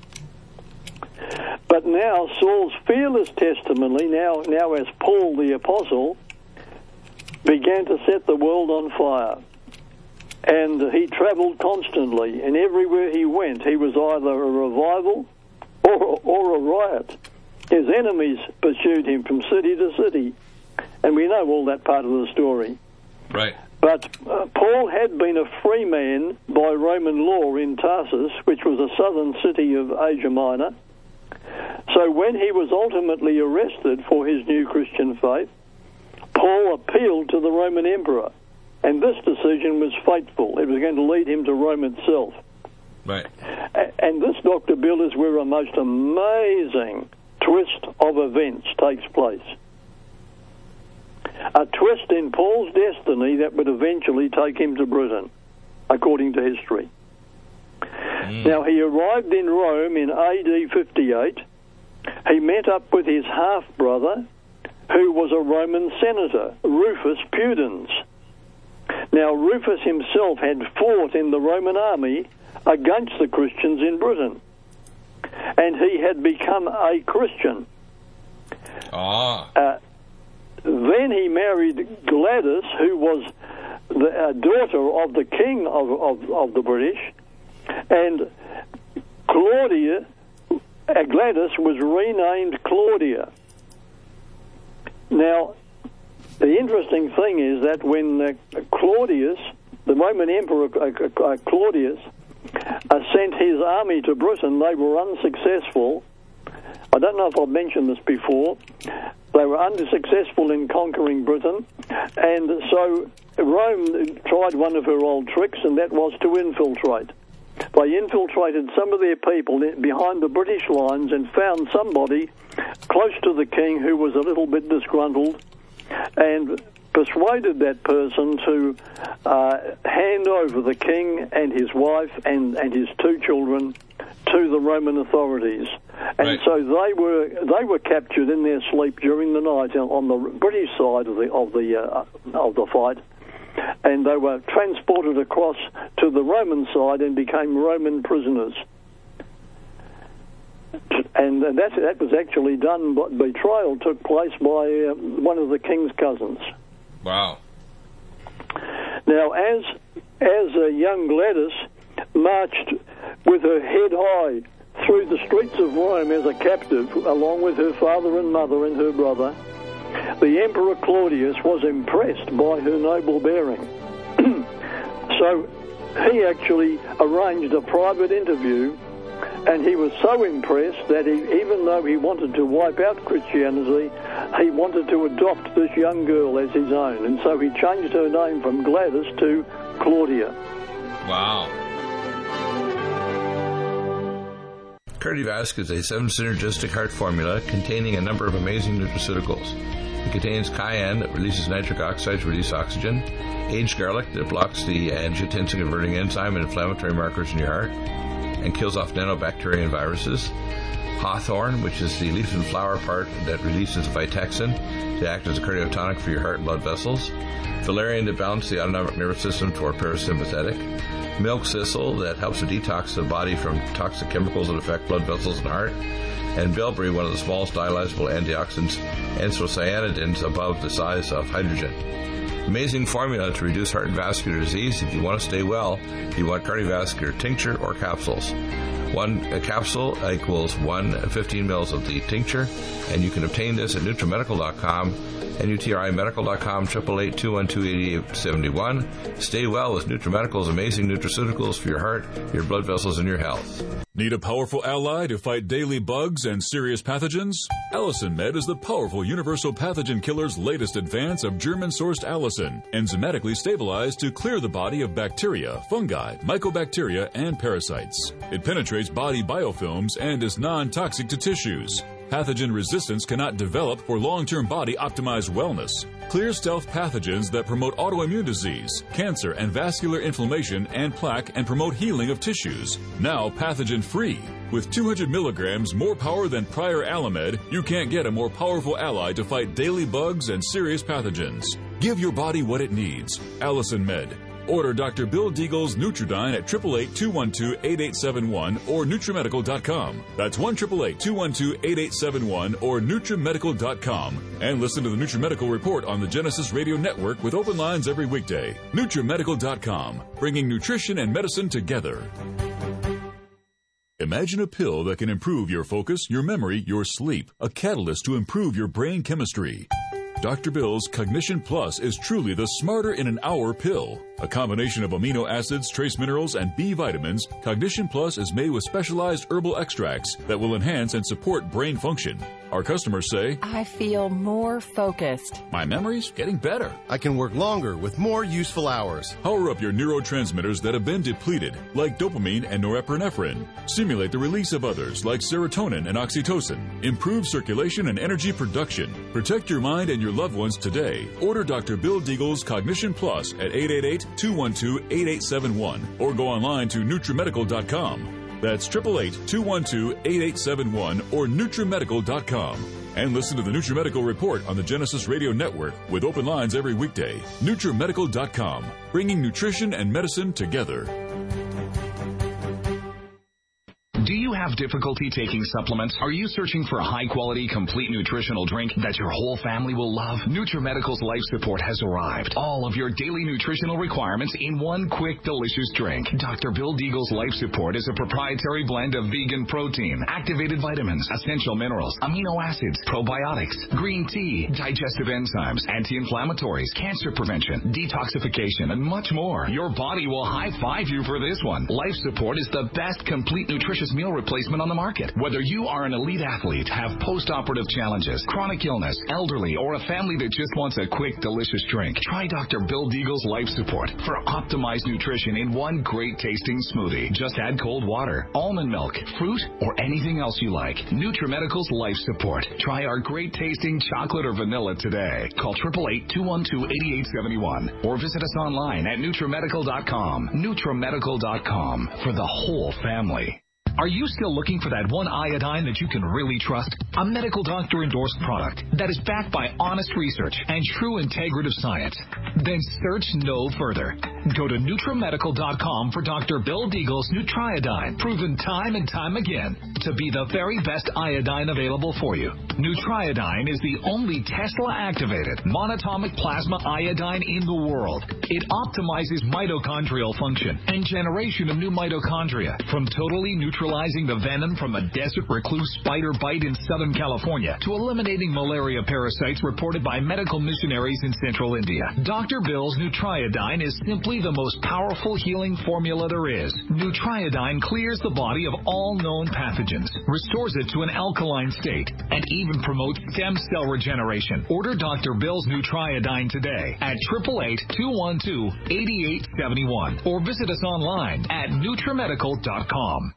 But now Saul's fearless testimony, now as Paul the Apostle, began to set the world on fire. And he travelled constantly, and everywhere he went, he was either a revival or a riot. His enemies pursued him from city to city, and we know all that part of the story. Right. But Paul had been a free man by Roman law in Tarsus, which was a southern city of Asia Minor. So when he was ultimately arrested for his new Christian faith, Paul appealed to the Roman emperor, and this decision was fateful. It was going to lead him to Rome itself. Right. And this, Dr. Bill, is where a most amazing twist of events takes place. A twist in Paul's destiny that would eventually take him to Britain, according to history. Now, he arrived in Rome in AD 58. He met up with his half-brother, who was a Roman senator, Rufus Pudens. Now, Rufus himself had fought in the Roman army against the Christians in Britain, and he had become a Christian. Then he married Gladys, who was the daughter of the king of the British, and Gladys was renamed Claudia. Now, the interesting thing is that when Claudius, the Roman Emperor Claudius, sent his army to Britain, they were unsuccessful. I don't know if I've mentioned this before. They were unsuccessful in conquering Britain, and so Rome tried one of her old tricks, and that was to infiltrate. They infiltrated some of their people behind the British lines and found somebody close to the king who was a little bit disgruntled, and persuaded that person to hand over the king and his wife and his two children to the Roman authorities. And right. so they were captured in their sleep during the night on the British side of the fight, and they were transported across to the Roman side and became Roman prisoners. And that was actually done. But betrayal took place by one of the king's cousins. Wow. Now, as young Gladys marched with her head high through the streets of Rome as a captive, along with her father and mother and her brother, the Emperor Claudius was impressed by her noble bearing. So he actually arranged a private interview And he was so impressed that even though he wanted to wipe out Christianity, he wanted to adopt this young girl as his own. And so he changed her name from Gladys to Claudia. Wow. Cardiovasc is a 7-synergistic heart formula containing a number of amazing nutraceuticals. It contains cayenne that releases nitric oxide to release oxygen, aged garlic that blocks the angiotensin-converting enzyme and inflammatory markers in your heart and kills off nanobacteria and viruses, hawthorn, which is the leaf and flower part that releases Vitexin to act as a cardiotonic for your heart and blood vessels, valerian to balance the autonomic nervous system toward parasympathetic, milk thistle that helps to detox the body from toxic chemicals that affect blood vessels and heart, and bilberry, one of the smallest dialyzable antioxidants, anthocyanidins above the size of hydrogen. Amazing formula to reduce heart and vascular disease. If you want to stay well, you want cardiovascular tincture or capsules. A capsule equals 15 mils of the tincture, and you can obtain this at NutriMedical.com, NutriMedical.com, 888-212-8871. Stay well with NutriMedical's amazing nutraceuticals for your heart, your blood vessels, and your health. Need a powerful ally to fight daily bugs and serious pathogens? Allicin Med is the powerful universal pathogen killer's latest advance of German-sourced allicin, enzymatically stabilized to clear the body of bacteria, fungi, mycobacteria, and parasites. It penetrates body biofilms and is non-toxic to tissues. Pathogen resistance cannot develop for long-term body-optimized wellness. Clear stealth pathogens that promote autoimmune disease, cancer and vascular inflammation and plaque and promote healing of tissues. Now pathogen-free. With 200 milligrams more power than prior Alamed, you can't get a more powerful ally to fight daily bugs and serious pathogens. Give your body what it needs. Allicin Med. Order Dr. Bill Deagle's Nutridyne at 888-212-8871 or NutriMedical.com. That's 1-888-212-8871 or NutriMedical.com. And listen to the NutriMedical Report on the Genesis Radio Network with open lines every weekday. NutriMedical.com, bringing nutrition and medicine together. Imagine a pill that can improve your focus, your memory, your sleep. A catalyst to improve your brain chemistry. Dr. Bill's Cognition Plus is truly the smarter in an hour pill. A combination of amino acids, trace minerals, and B vitamins, Cognition Plus is made with specialized herbal extracts that will enhance and support brain function. Our customers say, I feel more focused. My memory's getting better. I can work longer with more useful hours. Power up your neurotransmitters that have been depleted, like dopamine and norepinephrine. Stimulate the release of others, like serotonin and oxytocin. Improve circulation and energy production. Protect your mind and your loved ones today. Order Dr. Bill Deagle's Cognition Plus at 888-212-8871 or go online to NutriMedical.com. That's 888-212-8871 or NutriMedical.com. And listen to the NutriMedical Report on the Genesis Radio Network with open lines every weekday. NutriMedical.com, bringing nutrition and medicine together. Do you have difficulty taking supplements? Are you searching for a high-quality, complete nutritional drink that your whole family will love? NutriMedical's Life Support has arrived. All of your daily nutritional requirements in one quick, delicious drink. Dr. Bill Deagle's Life Support is a proprietary blend of vegan protein, activated vitamins, essential minerals, amino acids, probiotics, green tea, digestive enzymes, anti-inflammatories, cancer prevention, detoxification, and much more. Your body will high-five you for this one. Life Support is the best complete nutritious meal replacement on the market. Whether you are an elite athlete, have post-operative challenges, chronic illness, elderly, or a family that just wants a quick, delicious drink, try Dr. Bill Deagle's Life Support for optimized nutrition in one great-tasting smoothie. Just add cold water, almond milk, fruit, or anything else you like. NutriMedical's Life Support. Try our great-tasting chocolate or vanilla today. Call 888-212-8871 or visit us online at NutriMedical.com. NutriMedical.com for the whole family. Are you still looking for that one iodine that you can really trust? A medical doctor endorsed product that is backed by honest research and true integrative science? Then search no further. Go to NutriMedical.com for Dr. Bill Deagle's Nutriodine, proven time and time again to be the very best iodine available for you. Nutriodine is the only Tesla-activated monatomic plasma iodine in the world. It optimizes mitochondrial function and generation of new mitochondria from totally neutralizing the venom from a desert recluse spider bite in Southern California to eliminating malaria parasites reported by medical missionaries in central India. Dr. Bill's Nutriodine is simply simply the most powerful healing formula there is. Nutriodine clears the body of all known pathogens, restores it to an alkaline state, and even promotes stem cell regeneration. Order Dr. Bill's Nutriodine today at 888-212-8871 or visit us online at NutriMedical.com.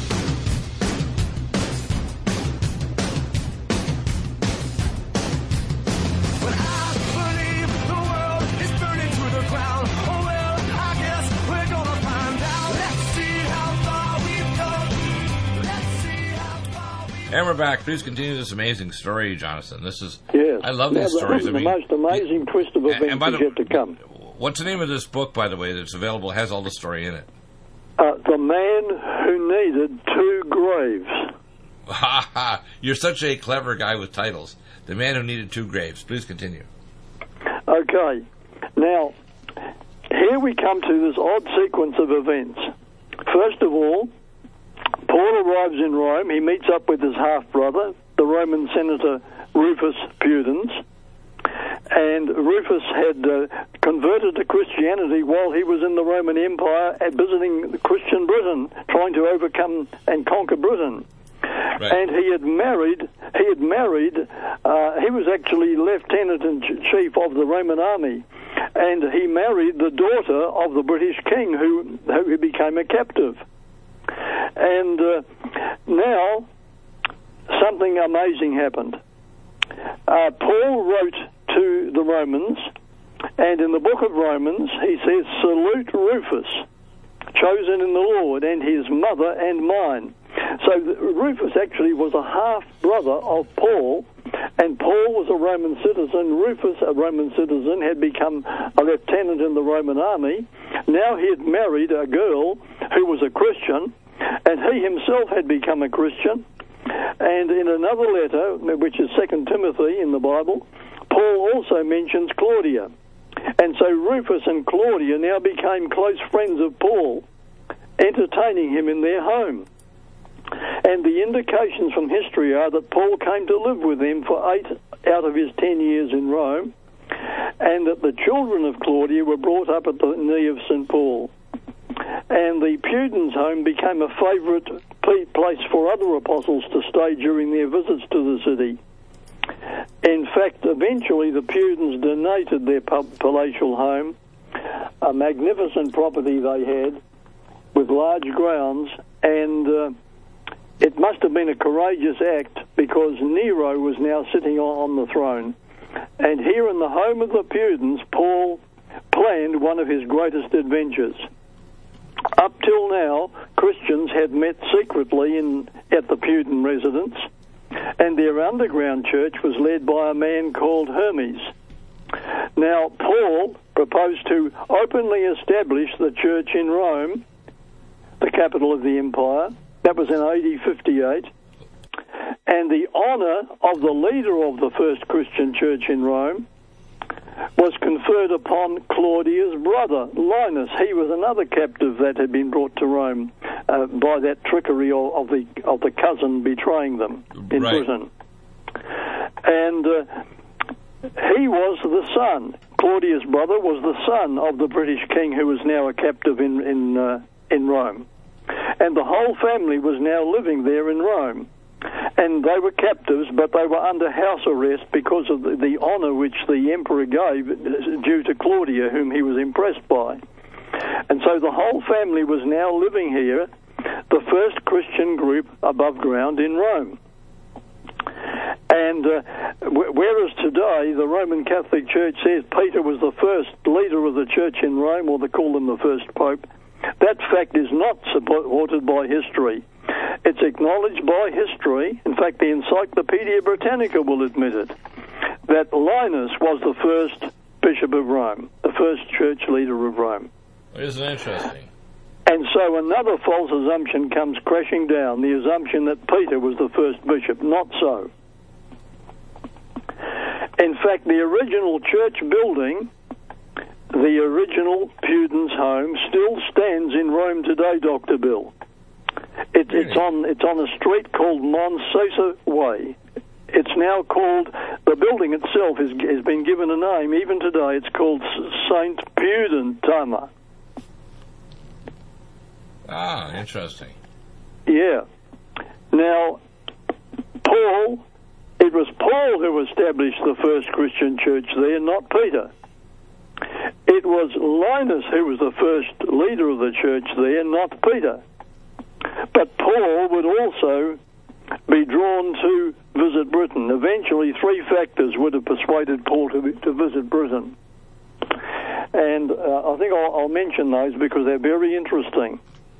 And we're back. Please continue this amazing story, Jonathan. This is, yes. I love these stories. The most amazing twist of events is yet to come. What's the name of this book, by the way, that's available, has all the story in it? The Man Who Needed Two Graves. You're such a clever guy with titles. The Man Who Needed Two Graves. Please continue. Okay. Now, here we come to this odd sequence of events. First of all, Paul arrives in Rome. He meets up with his half-brother, the Roman Senator Rufus Pudens. And Rufus had converted to Christianity while he was in the Roman Empire visiting Christian Britain, trying to overcome and conquer Britain. Right. And he was actually lieutenant and chief of the Roman army. And he married the daughter of the British king who became a captive. And now something amazing happened. Paul wrote to the Romans, and in the book of Romans he says, "Salute Rufus, chosen in the Lord, and his mother and mine." So Rufus actually was a half-brother of Paul, and Paul was a Roman citizen. Rufus, a Roman citizen, had become a lieutenant in the Roman army. Now he had married a girl who was a Christian, and he himself had become a Christian. And in another letter, which is 2 Timothy in the Bible, Paul also mentions Claudia. And so Rufus and Claudia now became close friends of Paul, entertaining him in their home. And the indications from history are that Paul came to live with them for 8 out of his 10 years in Rome, and that the children of Claudia were brought up at the knee of St. Paul. And the Pudens' home became a favourite place for other apostles to stay during their visits to the city. In fact, eventually the Pudens donated their palatial home, a magnificent property they had with large grounds, and it must have been a courageous act because Nero was now sitting on the throne. And here in the home of the Pudens, Paul planned one of his greatest adventures. Up till now, Christians had met secretly at the Puden residence, and their underground church was led by a man called Hermes. Now, Paul proposed to openly establish the church in Rome, the capital of the empire. That was in AD 58. And the honor of the leader of the first Christian church in Rome was conferred upon Claudia's brother, Linus. He was another captive that had been brought to Rome by that trickery of the cousin betraying them in Britain. And he was the son. Claudia's brother was the son of the British king who was now a captive in Rome. And the whole family was now living there in Rome. And they were captives, but they were under house arrest because of the honor which the emperor gave due to Claudia, whom he was impressed by. And so the whole family was now living here, the first Christian group above ground in Rome. And whereas today the Roman Catholic Church says Peter was the first leader of the church in Rome, or they call him the first pope, that fact is not supported by history. It's acknowledged by history. In fact, the Encyclopedia Britannica will admit it, that Linus was the first bishop of Rome, the first church leader of Rome. Isn't that interesting? And so another false assumption comes crashing down, the assumption that Peter was the first bishop. Not so. In fact, the original church building, the original Pudens' home, still stands in Rome today, Dr. Bill. It's on a street called Monsosa Way. It's now called, the building itself has been given a name. Even today it's called St. Pudentama. Ah, interesting. Yeah. Now, it was Paul who established the first Christian church there, not Peter. It was Linus who was the first leader of the church there, not Peter. But Paul would also be drawn to visit Britain. Eventually, three factors would have persuaded Paul to visit Britain. And I think I'll mention those because they're very interesting.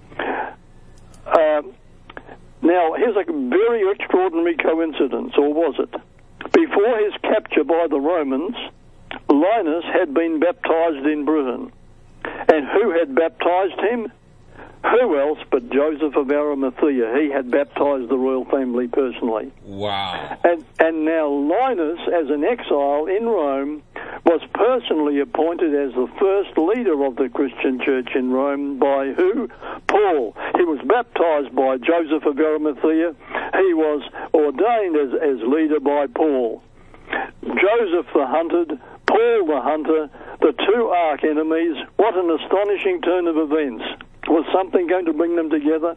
Now, here's a very extraordinary coincidence, or was it? Before his capture by the Romans, Linus had been baptized in Britain. And who had baptized him? Who else but Joseph of Arimathea? He had baptized the royal family personally. Wow. And now Linus, as an exile in Rome, was personally appointed as the first leader of the Christian church in Rome by who? Paul. He was baptized by Joseph of Arimathea. He was ordained as leader by Paul. Joseph the hunted, Paul the hunter, the two arch enemies. What an astonishing turn of events. Was something going to bring them together?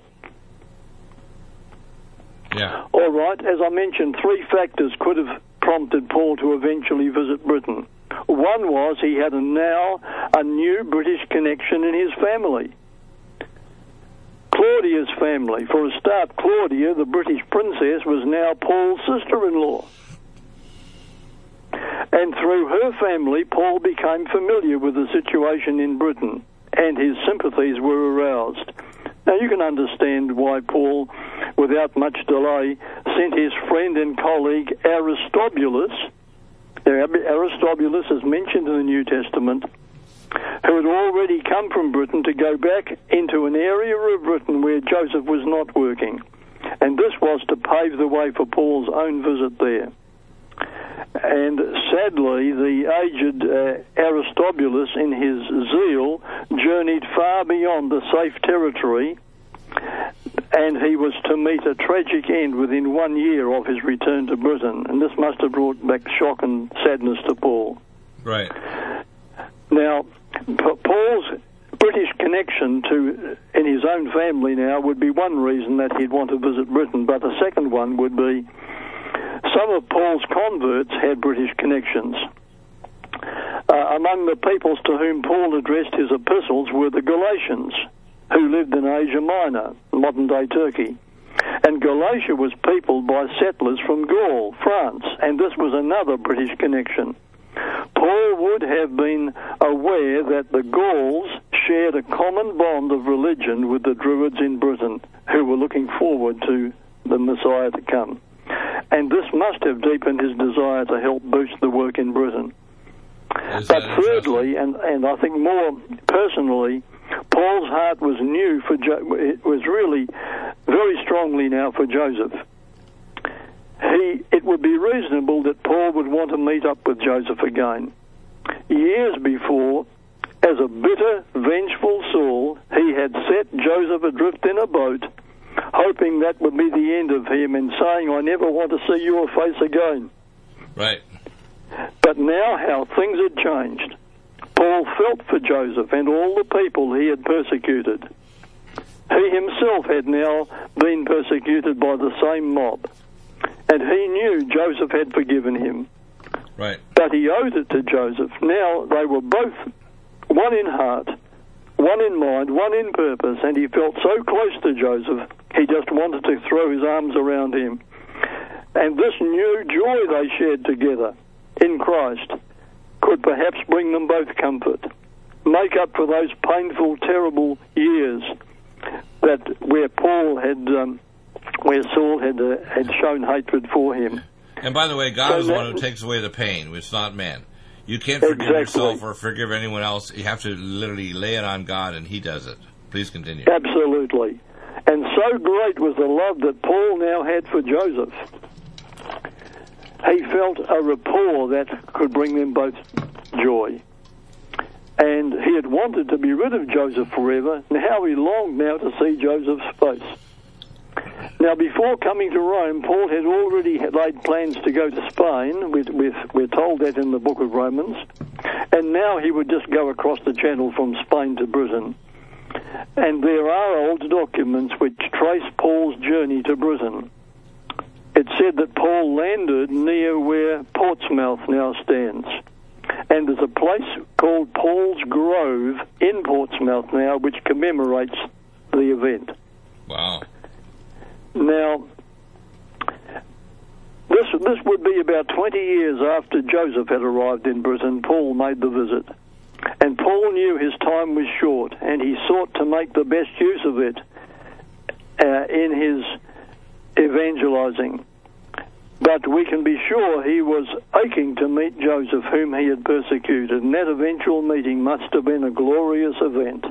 Yeah. All right. As I mentioned, three factors could have prompted Paul to eventually visit Britain. One was he had now a new British connection in his family. Claudia's family. For a start, Claudia, the British princess, was now Paul's sister-in-law. And through her family, Paul became familiar with the situation in Britain, and his sympathies were aroused. Now, you can understand why Paul, without much delay, sent his friend and colleague Aristobulus. Aristobulus is mentioned in the New Testament, who had already come from Britain to go back into an area of Britain where Joseph was not working. And this was to pave the way for Paul's own visit there. And sadly, the aged Aristobulus, in his zeal, journeyed far beyond the safe territory, and he was to meet a tragic end within 1 year of his return to Britain. And this must have brought back shock and sadness to Paul. Right. Now, Paul's British connection in his own family now would be one reason that he'd want to visit Britain, but the second one would be some of Paul's converts had British connections. Among the peoples to whom Paul addressed his epistles were the Galatians, who lived in Asia Minor, modern-day Turkey. And Galatia was peopled by settlers from Gaul, France, and this was another British connection. Paul would have been aware that the Gauls shared a common bond of religion with the Druids in Britain, who were looking forward to the Messiah to come. And this must have deepened his desire to help boost the work in Britain. But thirdly, and I think more personally, Paul's heart was it was really very strongly now for Joseph. It would be reasonable that Paul would want to meet up with Joseph again. Years before, as a bitter, vengeful Saul, he had set Joseph adrift in a boat, hoping that would be the end of him and saying, "I never want to see your face again." Right. But now how things had changed. Paul felt for Joseph and all the people he had persecuted. He himself had now been persecuted by the same mob, and he knew Joseph had forgiven him. Right. But he owed it to Joseph. Now they were both one in heart, one in mind, one in purpose, and he felt so close to Joseph, he just wanted to throw his arms around him. And this new joy they shared together in Christ could perhaps bring them both comfort, make up for those painful, terrible years where Saul had shown hatred for him. And by the way, God is the one who takes away the pain. It's not man. You can't forgive yourself or forgive anyone else. You have to literally lay it on God, and He does it. Please continue. Absolutely. And so great was the love that Paul now had for Joseph. He felt a rapport that could bring them both joy. And he had wanted to be rid of Joseph forever, and how he longed now to see Joseph's face. Now, before coming to Rome, Paul had already laid plans to go to Spain. We're told that in the book of Romans. And now he would just go across the channel from Spain to Britain. And there are old documents which trace Paul's journey to Britain. It said that Paul landed near where Portsmouth now stands. And there's a place called Paul's Grove in Portsmouth now which commemorates the event. Wow. Now, this would be about 20 years after Joseph had arrived in Britain. Paul made the visit. And Paul knew his time was short, and he sought to make the best use of it in his evangelizing. But we can be sure he was aching to meet Joseph, whom he had persecuted, and that eventual meeting must have been a glorious event.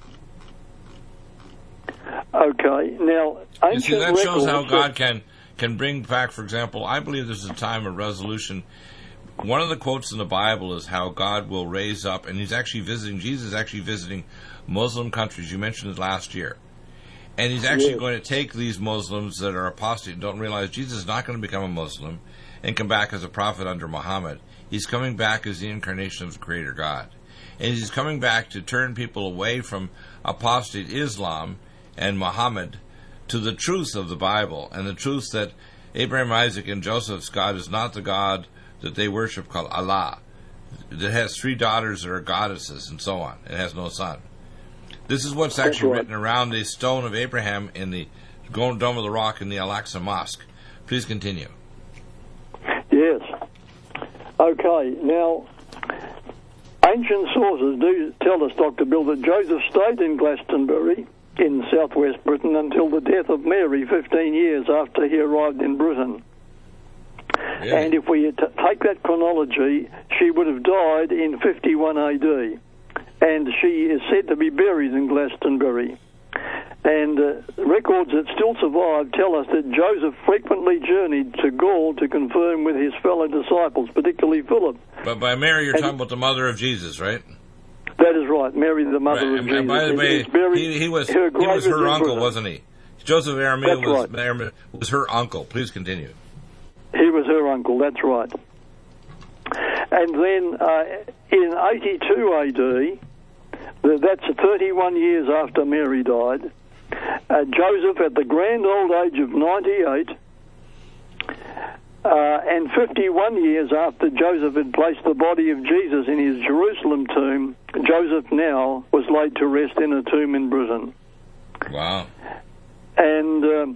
Okay, now, you see, that shows how God can bring back, for example, I believe this is a time of resolution. One of the quotes in the Bible is how God will raise up, and Jesus is actually visiting Muslim countries. You mentioned it last year. And he's actually going to take these Muslims that are apostate and don't realize Jesus is not going to become a Muslim and come back as a prophet under Muhammad. He's coming back as the incarnation of the Creator God. And he's coming back to turn people away from apostate Islam and Muhammad to the truth of the Bible, and the truth that Abraham, Isaac, and Joseph's God is not the God that they worship called Allah, that has 3 daughters that are goddesses and so on. It has no son. This is what's actually written around the stone of Abraham in the Dome of the Rock in the Al-Aqsa Mosque. Please continue. Yes. Okay, now, ancient sources do tell us, Dr. Bill, that Joseph stayed in Glastonbury in southwest Britain until the death of Mary 15 years after he arrived in Britain. Yeah. And if we take that chronology, she would have died in 51 AD. And she is said to be buried in Glastonbury. And records that still survive tell us that Joseph frequently journeyed to Gaul to confirm with his fellow disciples, particularly Philip. But by Mary, you're talking about the mother of Jesus, right? That is right, Mary, the mother of Jesus. And by the way, he was her uncle, wasn't he? Joseph Arimathea was her uncle. Please continue. He was her uncle, that's right. And then in 82 AD, that's 31 years after Mary died, Joseph, at the grand old age of 98, and 51 years after Joseph had placed the body of Jesus in his Jerusalem tomb, Joseph now was laid to rest in a tomb in Britain. Wow. And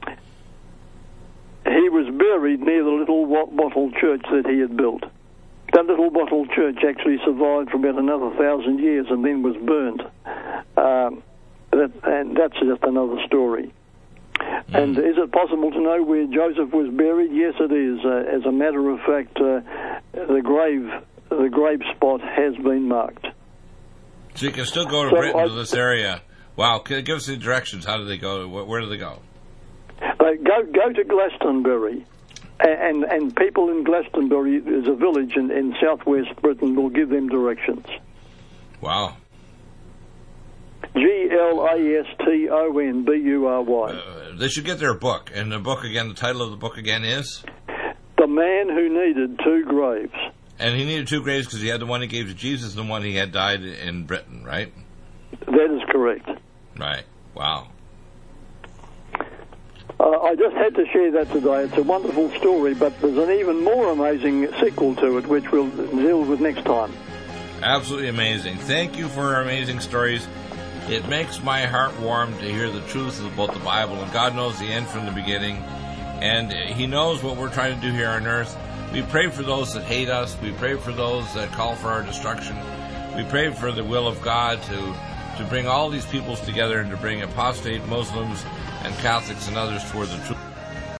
he was buried near the little wattle church that he had built. That little wattle church actually survived for about another 1,000 years and then was burnt. And that's just another story. And is it possible to know where Joseph was buried? Yes, it is. As a matter of fact, the grave spot has been marked. So you can still go to Britain, to this area. Wow, give us the directions. How do they go? Where do they go? Go to Glastonbury. And people in Glastonbury, there's a village in southwest Britain, will give them directions. Wow. Glastonbury. They should get their book. And the book again, the title of the book again is? The Man Who Needed 2 Graves. And he needed 2 graves because he had the one he gave to Jesus and the one he had died in Britain, right? That is correct. Right. Wow. I just had to share that today. It's a wonderful story, but there's an even more amazing sequel to it, which we'll deal with next time. Absolutely amazing. Thank you for your amazing stories. It makes my heart warm to hear the truth about the Bible, and God knows the end from the beginning, and He knows what we're trying to do here on earth. We pray for those that hate us. We pray for those that call for our destruction. We pray for the will of God to bring all these peoples together and to bring apostate Muslims and Catholics and others toward the truth.